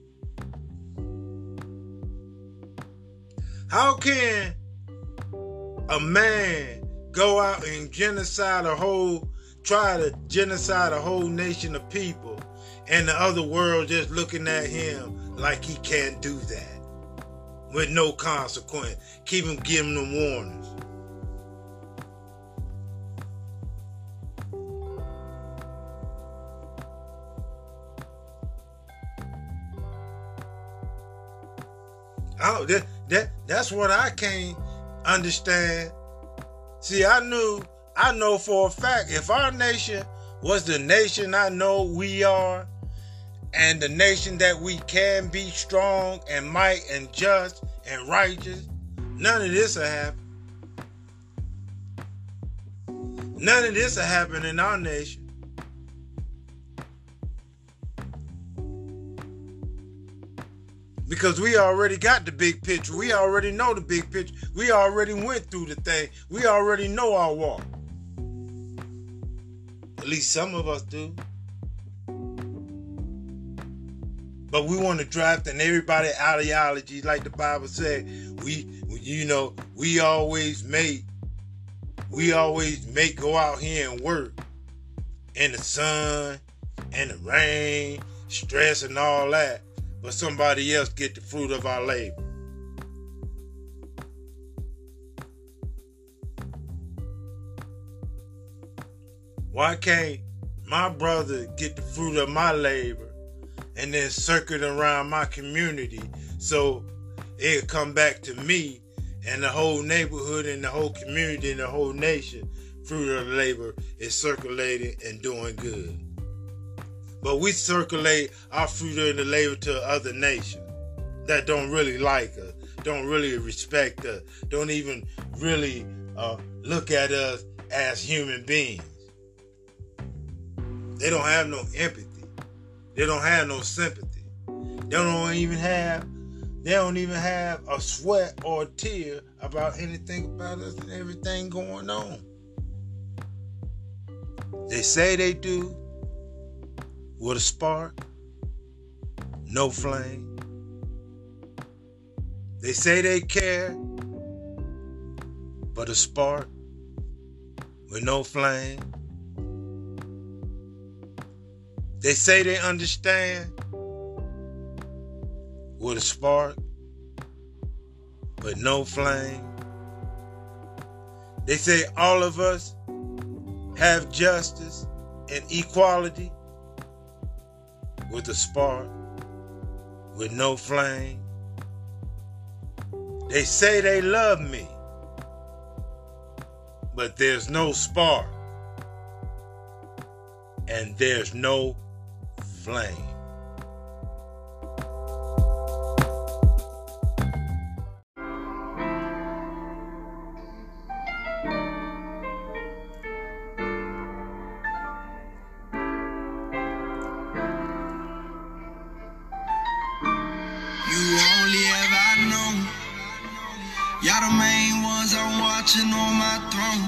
How can a man go out and genocide a whole, try to genocide a whole nation of people, and the other world just looking at him like he can't do that with no consequence? Keep him giving them warnings. Oh, that, that that's what I can't understand. See, I knew, I know for a fact, if our nation was the nation I know we are, and the nation that we can be strong and might and just and righteous, none of this will happen. None of this will happen in our nation. Because we already got the big picture. We already know the big picture. We already went through the thing. We already know our walk. At least some of us do. But we want to draft in everybody's ideology, like the Bible said. We, you know, we always make, we always make go out here and work in the sun, in the rain, stress and all that. But somebody else get the fruit of our labor. Why can't my brother get the fruit of my labor and then circle around my community so it'll come back to me and the whole neighborhood and the whole community and the whole nation, fruit of the labor is circulating and doing good? But we circulate our fruit of the labor to other nations that don't really like us, don't really respect us, don't even really uh, look at us as human beings. They don't have no empathy. They don't have no sympathy. They don't even have, they don't even have a sweat or a tear about anything about us and everything going on. They say they do. With a spark, no flame. They say they care, but a spark with no flame. They say they understand, with a spark, but no flame. They say all of us have justice and equality with a spark, with no flame. They say they love me, but there's no spark and there's no flame. Y'all the main ones I'm watching on my throne.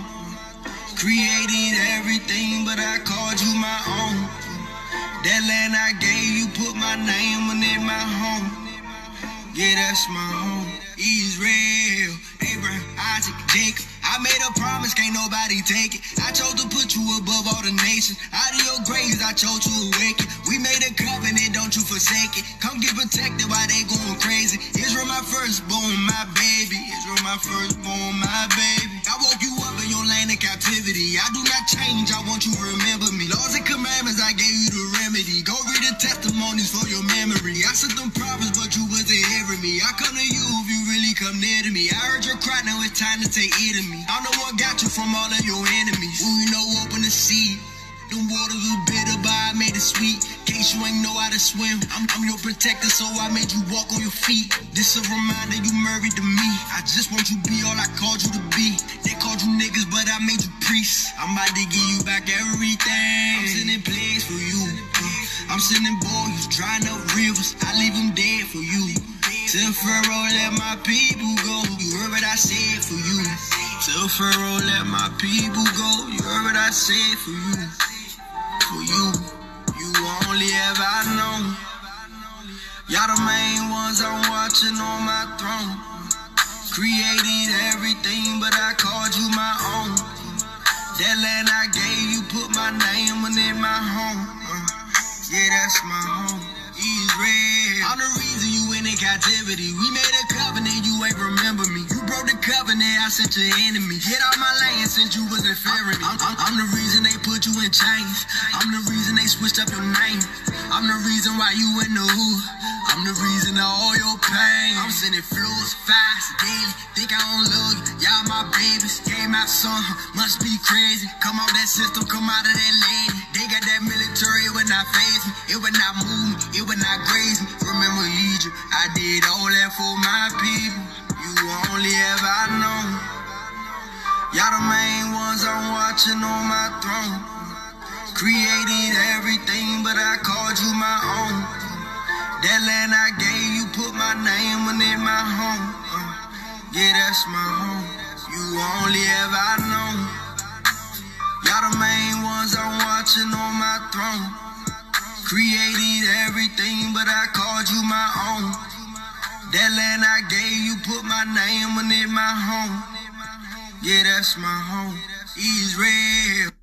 Created everything, but I called you my own. That land I gave you, put my name on it, my home. Yeah, that's my home. Israel, Abraham, Isaac, Jacob. I made a promise, can't nobody take it. I chose to put you above all the nations. Out of your graves, I chose to awaken. We made a covenant, don't you forsake it. Come get protected while they going crazy. Israel, my firstborn, my baby. Israel, my firstborn, my baby. I woke you up in your land of captivity. I do not change, I want you to remember me. Laws and commandments, I gave you the remedy. Go read the testimonies for your memory. I sent them prophets, but you wasn't hearing me. I come to you if you really come near to me. I heard your cry, now it's time to take it to me. I know what got you from all of your enemies. Who you know open the sea. Them waters was bitter, but I made it sweet. Case you ain't know how to swim, I'm, I'm your protector, so I made you walk on your feet. This a reminder you married to me. I just want you to be all I called you to be. They called you niggas, but I made you priests. I'm about to give you back everything. I'm sending plagues for you. I'm sending boys, drying up rivers. I leave them dead for you. Tell Pharaoh, let my people go. You heard what I said for you. Tell Pharaoh, let my people go. You heard what I said for you. For you, you only ever known. Y'all the main ones I'm watching on my throne. Created everything, but I called you my own. That land I gave you, put my name on it, my home. Uh, yeah, that's my home. Israel. I'm the reason you in captivity. We made a covenant, you ain't remember me. You broke the covenant, I sent your enemies. Get out my land since you wasn't fearing me. I'm, I'm, I'm the reason they put you in chains. I'm the reason they switched up your name. I'm the reason why you in the hood. I'm the reason of all your pain. I'm sending floors fast, daily. Think I don't love you. Y'all my babies. Gave my son, must be crazy. Come out that system, come out of that lady. They got that military, it would not phase me. It would not move me, it would not graze me. Remember Egypt, I did all that for my people. You only ever known. Y'all the main ones I'm watching on my throne. Created everything, but I called you my own. That land I gave you, put my name on it, my home. Uh, yeah, that's my home. You only ever known. Y'all the main ones I'm watching on my throne. Created everything, but I called you my own. That land I gave you, put my name on it, my home. Yeah, that's my home. Israel.